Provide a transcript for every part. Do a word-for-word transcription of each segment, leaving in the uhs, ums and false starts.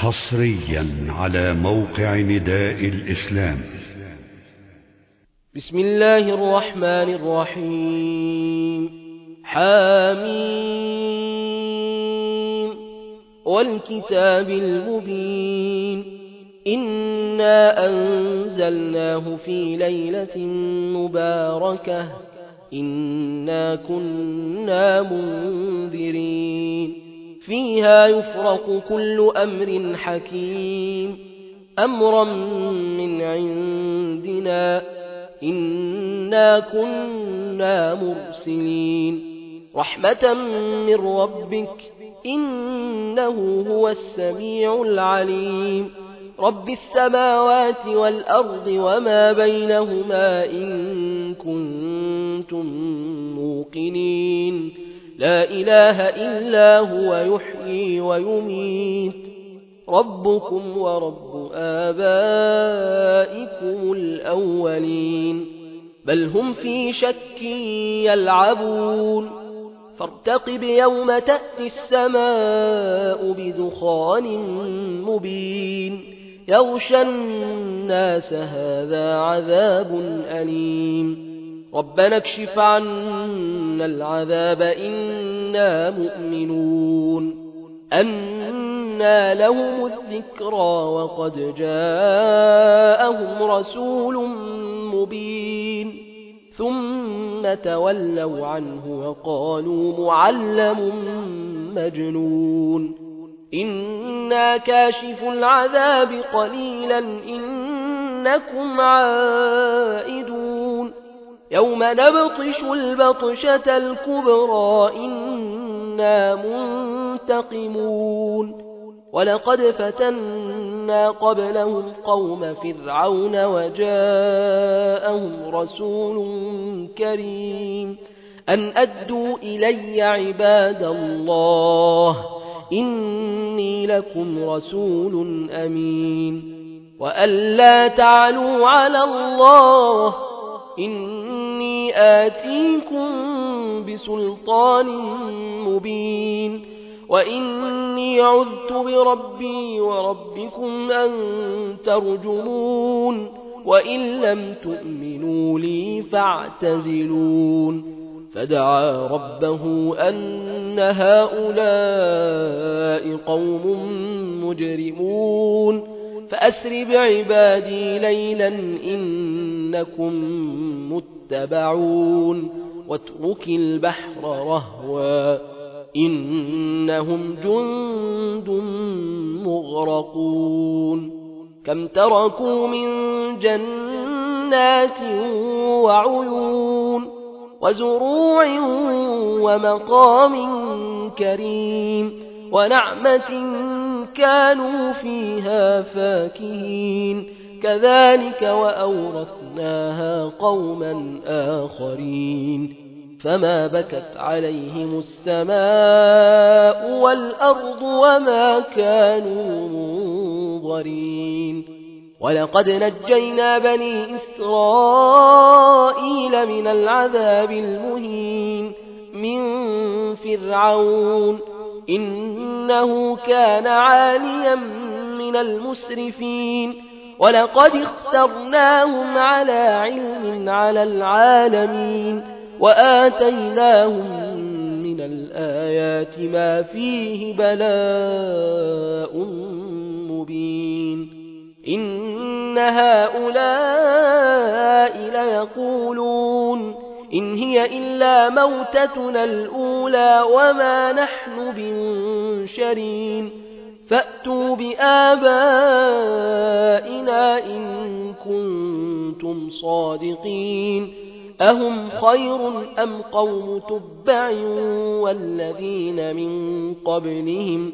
حصريا على موقع نداء الإسلام. بسم الله الرحمن الرحيم. حاميم والكتاب المبين إنا أنزلناه في ليلة مباركة إنا كنا منذرين فيها يفرق كل أمر حكيم أمرا من عندنا إنا كنا مرسلين رحمة من ربك إنه هو السميع العليم رب السماوات والأرض وما بينهما إن كنتم موقنين لا إله إلا هو يحيي ويميت ربكم ورب آبائكم الأولين بل هم في شك يلعبون فارتقب يوم تأتي السماء بدخان مبين يغشى الناس هذا عذاب أليم ربنا اكشف عنا العذاب إنا مؤمنون أنى لهم الذكرى وقد جاءهم رسول مبين ثم تولوا عنه وقالوا معلم مجنون إنا كاشف العذاب قليلا إنكم عائدون يوم نبطش البطشة الكبرى إنا منتقمون ولقد فتنا قبلهم قوم فرعون وجاءهم رسول كريم أن أدوا إلي عباد الله إني لكم رسول أمين وأن لا تعلوا على الله إني آتيكم بسلطان مبين وإني عذت بربي وربكم أن ترجمون وإن لم تؤمنوا لي فاعتزلون فدعا ربه أن هؤلاء قوم مجرمون فأسر بعبادي ليلا إنكم متبعون واترك البحر رهوا إنهم جند مغرقون كم تركوا من جنات وعيون وزروع ومقام كريم ونعمة كانوا فيها فاكهين كذلك وأورثناها قوما آخرين فما بكت عليهم السماء والأرض وما كانوا منظرين ولقد نجينا بني إسرائيل من العذاب المهين من فرعون إنه كان عاليا من المسرفين ولقد اخترناهم على علم على العالمين وآتيناهم من الآيات ما فيه بلاء مبين إن هؤلاء ليقولون إن هي إلا موتتنا الأولى وما نحن بمنشرين فأتوا بآبائنا إن كنتم صادقين أهم خير أم قوم تبع والذين من قبلهم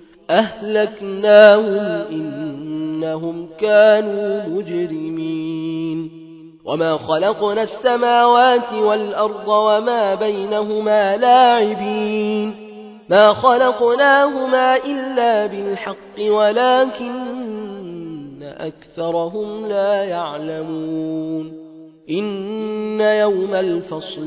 أهلكناهم إنهم كانوا مجرمين وما خلقنا السماوات والأرض وما بينهما لاعبين ما خلقناهما إلا بالحق ولكن أكثرهم لا يعلمون إن يوم الفصل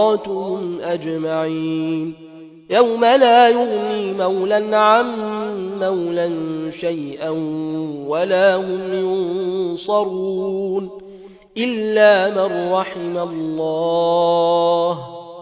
ميقاتهم أجمعين يوم لا يغني مولا عن مولا شيئا ولا هم ينصرون إلا من رحم الله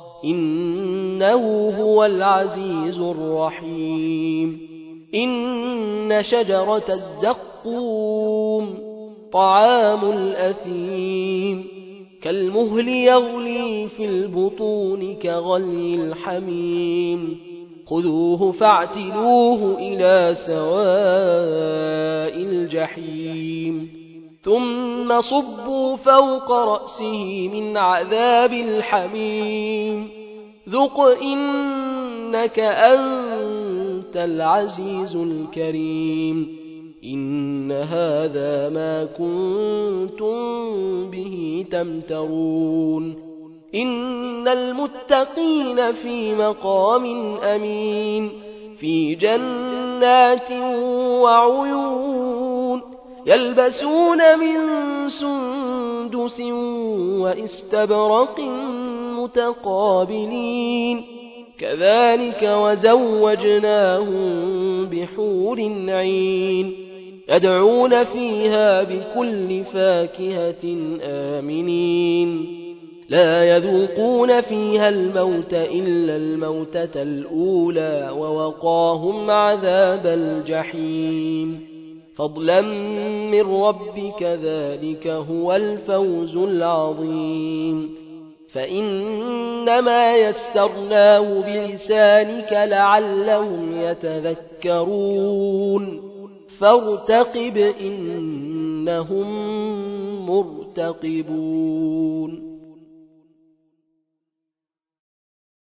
إنه هو العزيز الرحيم إن شجرة الزقوم طعام الأثيم كالمهل يغلي في البطون كغلي الحميم خذوه فاعتلوه إلى سواء الجحيم ثم صبوا فوق رأسه من عذاب الحميم ذق إنك أنت العزيز الكريم إن هذا ما كنتم به تمترون إن المتقين في مقام أمين في جنات وعيون يلبسون من سندس وإستبرق متقابلين كذلك وزوجناهم بحور عين يدعون فيها بكل فاكهة آمنين لا يذوقون فيها الموت إلا الموتة الأولى ووقاهم عذاب الجحيم فضلا من ربك ذلك هو الفوز العظيم فإنما يسرناه بلسانك لعلهم يتذكرون فارتقب إنهم مرتقبون